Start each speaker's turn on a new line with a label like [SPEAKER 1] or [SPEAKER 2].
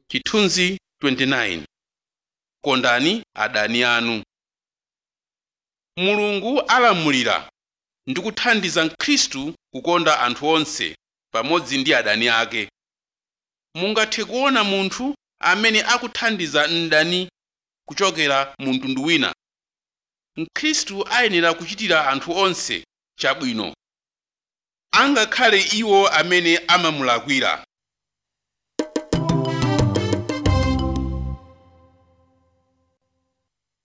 [SPEAKER 1] Chithunzi 29. Kondani adani anu. Mulungu alamulira ndi kuthandiza Mkhristu kukonda anthu onse pamodzi ndi adani ake. Mungathe kuona munthu amene akuthandiza mdani kuchokera mu mtundu wina. Mkhristu ayenera kuchitira anthu onse chabwino, angakhale iwo amene amamulakwira.